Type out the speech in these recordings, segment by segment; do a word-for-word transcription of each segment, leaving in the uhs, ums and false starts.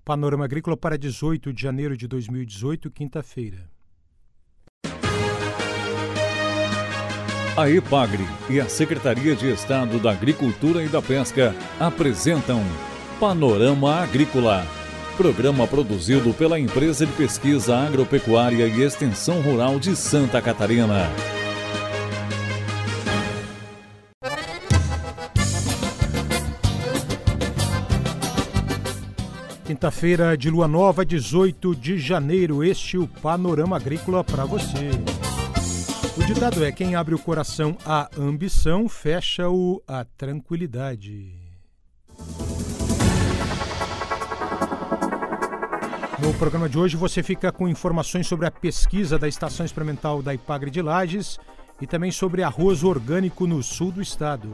Panorama Agrícola para dezoito de janeiro de dois mil e dezoito, quinta-feira. A EPAGRE e a Secretaria de Estado da Agricultura e da Pesca apresentam Panorama Agrícola, programa produzido pela Empresa de Pesquisa Agropecuária e Extensão Rural de Santa Catarina. Quinta-feira de lua nova, dezoito de janeiro, este é o Panorama Agrícola para você. O ditado é: quem abre o coração à ambição, fecha-o à tranquilidade. No programa de hoje você fica com informações sobre a pesquisa da Estação Experimental da EPAGRE de Lages e também sobre arroz orgânico no sul do estado.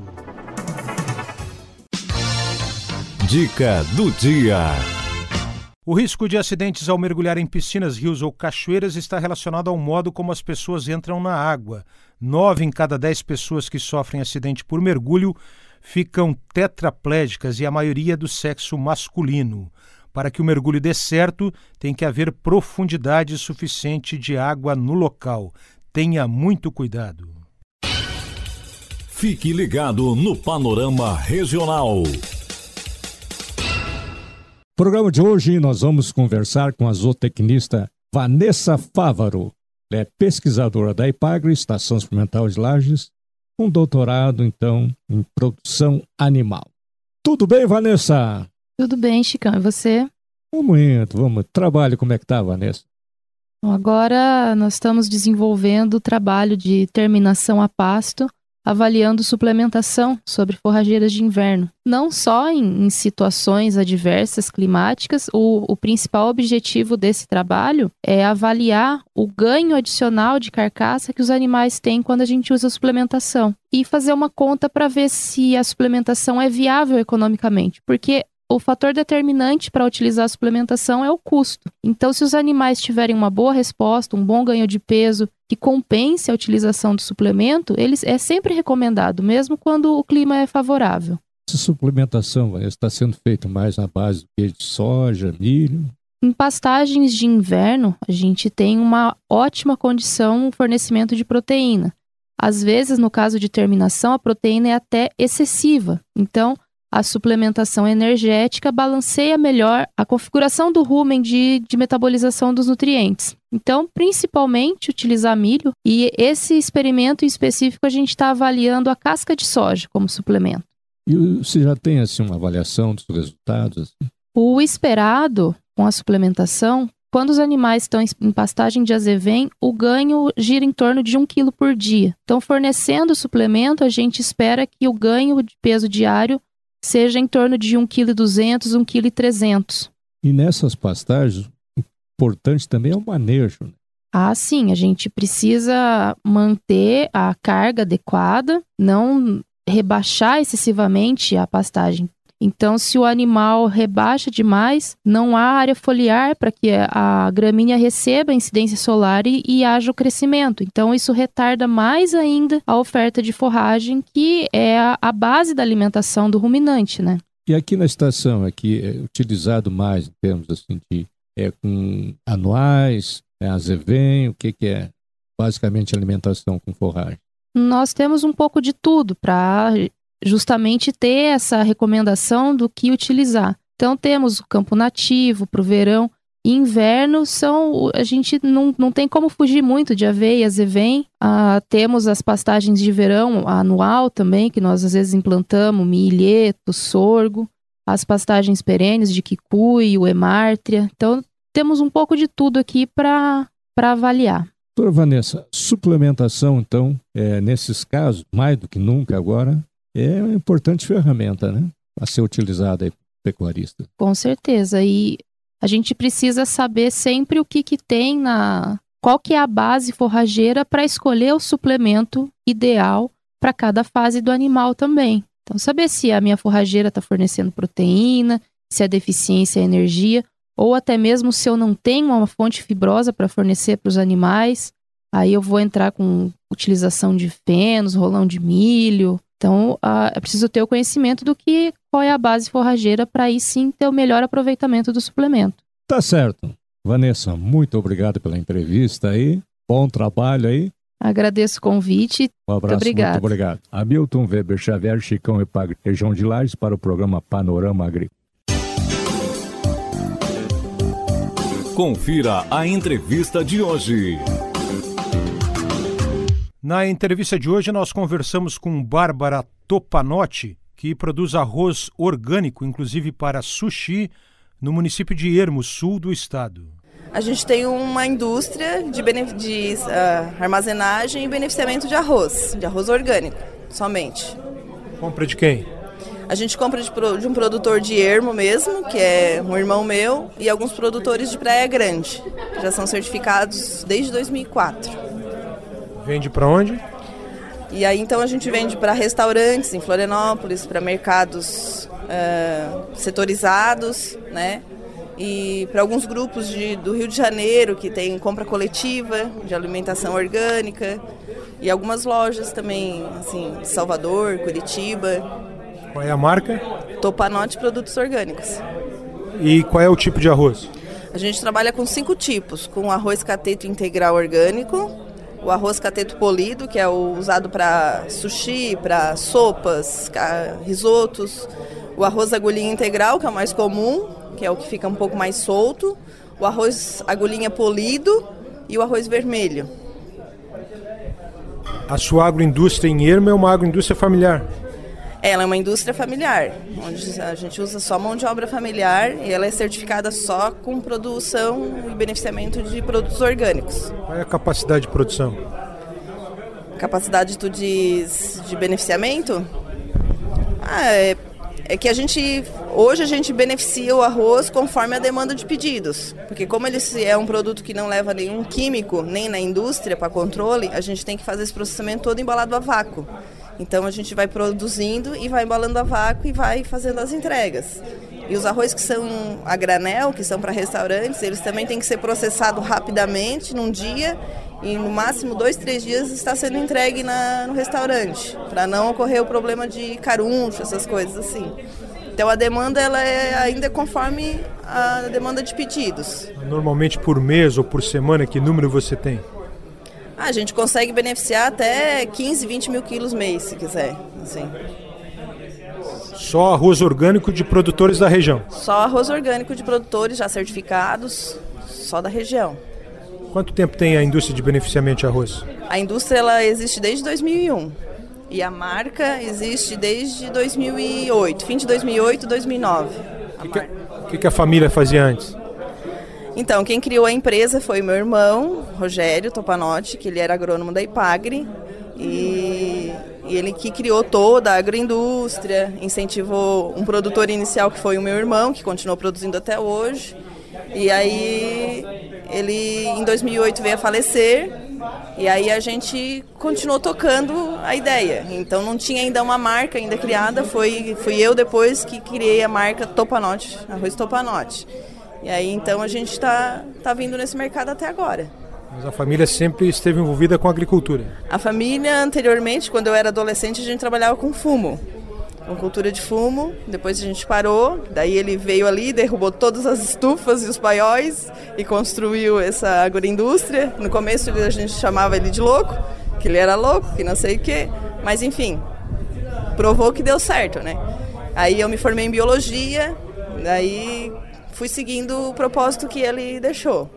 Dica do dia. O risco de acidentes ao mergulhar em piscinas, rios ou cachoeiras está relacionado ao modo como as pessoas entram na água. Nove em cada dez pessoas que sofrem acidente por mergulho ficam tetraplégicas e a maioria do sexo masculino. Para que o mergulho dê certo, tem que haver profundidade suficiente de água no local. Tenha muito cuidado. Fique ligado no Panorama Regional. No programa de hoje nós vamos conversar com a zootecnista Vanessa Fávaro. Ela é pesquisadora da EPAGRE, Estação Experimental de Lages, com doutorado, então, em produção animal. Tudo bem, Vanessa? Tudo bem, Chicão. E você? Vamos indo, vamos. Trabalho, como é que tá, Vanessa? Bom, agora nós estamos desenvolvendo o trabalho de terminação a pasto, avaliando suplementação sobre forrageiras de inverno. Não só em, em situações adversas climáticas, o, o principal objetivo desse trabalho é avaliar o ganho adicional de carcaça que os animais têm quando a gente usa a suplementação e fazer uma conta para ver se a suplementação é viável economicamente, porque o fator determinante para utilizar a suplementação é o custo. Então, se os animais tiverem uma boa resposta, um bom ganho de peso, que compense a utilização do suplemento, eles é sempre recomendado, mesmo quando o clima é favorável. Essa suplementação está sendo feita mais na base do que de soja, milho? Em pastagens de inverno, a gente tem uma ótima condição no fornecimento de proteína. Às vezes, no caso de terminação, a proteína é até excessiva. Então, a suplementação energética balanceia melhor a configuração do rumen de, de metabolização dos nutrientes. Então, principalmente, utilizar milho. E esse experimento em específico, a gente está avaliando a casca de soja como suplemento. E você já tem assim, uma avaliação dos resultados? Assim? O esperado com a suplementação, quando os animais estão em pastagem de azevém, o ganho gira em torno de um quilo por dia. Então, fornecendo o suplemento, a gente espera que o ganho de peso diário seja em torno de um vírgula duzentos quilos, um vírgula trezentos quilos. E nessas pastagens, o importante também é o manejo, né? Ah, sim, a gente precisa manter a carga adequada, não rebaixar excessivamente a pastagem. Então, se o animal rebaixa demais, não há área foliar para que a gramínea receba a incidência solar e, e haja o crescimento. Então, isso retarda mais ainda a oferta de forragem, que é a, a base da alimentação do ruminante, né? E aqui na estação, aqui é utilizado mais em termos assim de é, com anuais, é, azevém, o que, que é basicamente alimentação com forragem? Nós temos um pouco de tudo para justamente ter essa recomendação do que utilizar. Então temos o campo nativo para o verão. E inverno são, a gente não, não tem como fugir muito de aveia, azevém. Ah, temos as pastagens de verão anual também, que nós às vezes implantamos, milheto, sorgo. As pastagens perenes de kikui, o hemártria. Então temos um pouco de tudo aqui para para avaliar. Doutora Vanessa, suplementação então, é, nesses casos, mais do que nunca agora, é uma importante ferramenta, né? A ser utilizada aí por pecuarista. Com certeza. E a gente precisa saber sempre o que, que tem na... Qual que é a base forrageira para escolher o suplemento ideal para cada fase do animal também. Então, saber se a minha forrageira está fornecendo proteína, se a deficiência é energia, ou até mesmo se eu não tenho uma fonte fibrosa para fornecer para os animais, aí eu vou entrar com utilização de fenos, rolão de milho, Então, a, é preciso ter o conhecimento do que, qual é a base forrageira para aí sim ter o melhor aproveitamento do suplemento. Tá certo. Vanessa, muito obrigado pela entrevista aí. Bom trabalho aí. Agradeço o convite. Um abraço, muito obrigado. Muito obrigado. Hamilton Weber Xavier, Chicão Epagre, região de Lages, para o programa Panorama Agrícola. Confira a entrevista de hoje. Na entrevista de hoje nós conversamos com Bárbara Topanotti, que produz arroz orgânico, inclusive para sushi, no município de Ermo, sul do estado. A gente tem uma indústria de, benef- de uh, armazenagem e beneficiamento de arroz, de arroz orgânico, somente. Compra de quem? A gente compra de, de um produtor de Ermo mesmo, que é um irmão meu, e alguns produtores de Praia Grande, que já são certificados desde dois mil e quatro. Vende para onde? E aí então a gente vende para restaurantes em Florianópolis, para mercados uh, setorizados, né? E para alguns grupos de, do Rio de Janeiro que tem compra coletiva de alimentação orgânica e algumas lojas também, assim, Salvador, Curitiba. Qual é a marca? Topanotti Produtos Orgânicos. E qual é o tipo de arroz? A gente trabalha com cinco tipos, com arroz cateto integral orgânico, o arroz cateto polido, que é o usado para sushi, para sopas, risotos, o arroz agulhinha integral, que é o mais comum, que é o que fica um pouco mais solto, o arroz agulhinha polido e o arroz vermelho. A sua agroindústria em Ermo é uma agroindústria familiar? Ela é uma indústria familiar, onde a gente usa só mão de obra familiar e ela é certificada só com produção e beneficiamento de produtos orgânicos. Qual é a capacidade de produção? Capacidade tu diz de beneficiamento? Ah, é... É que a gente, hoje a gente beneficia o arroz conforme a demanda de pedidos, porque como ele é um produto que não leva nenhum químico, nem na indústria para controle, a gente tem que fazer esse processamento todo embalado a vácuo. Então a gente vai produzindo e vai embalando a vácuo e vai fazendo as entregas. E os arroz que são a granel, que são para restaurantes, eles também têm que ser processados rapidamente, num dia, e no máximo dois, três dias está sendo entregue na, no restaurante, para não ocorrer o problema de caruncho, essas coisas assim. Então a demanda ela é ainda conforme a demanda de pedidos. Normalmente por mês ou por semana, que número você tem? Ah, a gente consegue beneficiar até quinze, vinte mil quilos mês, se quiser. Assim. Só arroz orgânico de produtores da região? Só arroz orgânico de produtores já certificados, só da região. Quanto tempo tem a indústria de beneficiamento de arroz? A indústria ela existe desde dois mil e um e a marca existe desde dois mil e oito, fim de dois mil e oito, dois mil e nove. O que, que, que a família fazia antes? Então, quem criou a empresa foi o meu irmão, Rogério Topanotti, que ele era agrônomo da Ipagre, e, e ele que criou toda a agroindústria, incentivou um produtor inicial que foi o meu irmão, que continuou produzindo até hoje, e aí ele em dois mil e oito veio a falecer, e aí a gente continuou tocando a ideia. Então não tinha ainda uma marca ainda criada, foi, fui eu depois que criei a marca Topanotti, arroz Topanotti. E aí então a gente está tá vindo nesse mercado até agora. Mas a família sempre esteve envolvida com a agricultura? A família anteriormente, quando eu era adolescente, a gente trabalhava com fumo. Com cultura de fumo, depois a gente parou, daí ele veio ali, derrubou todas as estufas e os paióis e construiu essa agroindústria. No começo a gente chamava ele de louco, que ele era louco, que não sei o quê, mas enfim, provou que deu certo, né? Aí eu me formei em biologia, daí fui seguindo o propósito que ele deixou.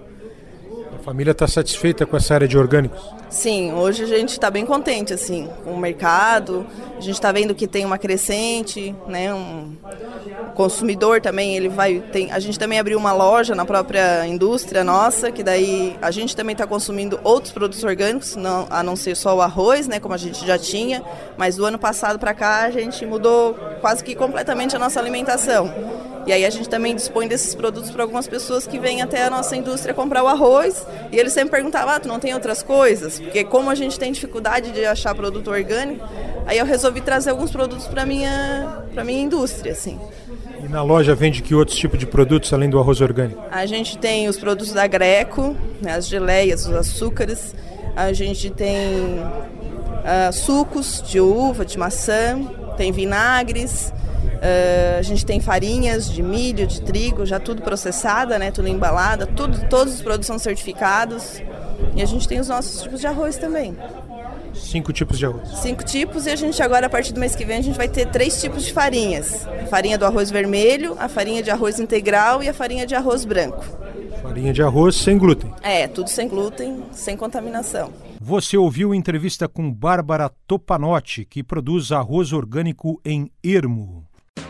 A família está satisfeita com essa área de orgânicos? Sim, hoje a gente está bem contente assim, com o mercado, a gente está vendo que tem uma crescente, né, um consumidor também, ele vai, tem, a gente também abriu uma loja na própria indústria nossa, que daí a gente também está consumindo outros produtos orgânicos, não, a não ser só o arroz, né, como a gente já tinha, mas do ano passado para cá a gente mudou quase que completamente a nossa alimentação. E aí a gente também dispõe desses produtos para algumas pessoas que vêm até a nossa indústria comprar o arroz, e eles sempre perguntavam, ah, tu não tem outras coisas? Porque como a gente tem dificuldade de achar produto orgânico, aí eu resolvi trazer alguns produtos para minha, para minha indústria, assim. E na loja vende que outros tipos de produtos além do arroz orgânico? A gente tem os produtos da Greco, né, as geleias, os açúcares, a gente tem uh, sucos de uva, de maçã, tem vinagres, uh, a gente tem farinhas de milho, de trigo, já tudo processada, né, tudo embalada, tudo, todos os produtos são certificados. E a gente tem os nossos tipos de arroz também. Cinco tipos de arroz. Cinco tipos, e a gente agora, a partir do mês que vem, a gente vai ter três tipos de farinhas. A farinha do arroz vermelho, a farinha de arroz integral e a farinha de arroz branco. Farinha de arroz sem glúten. É, tudo sem glúten, sem contaminação. Você ouviu entrevista com Bárbara Topanotti, que produz arroz orgânico em Ermo.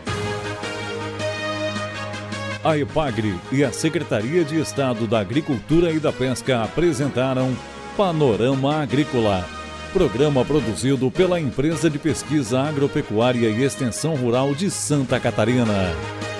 A EPAGRE e a Secretaria de Estado da Agricultura e da Pesca apresentaram Panorama Agrícola, programa produzido pela Empresa de Pesquisa Agropecuária e Extensão Rural de Santa Catarina.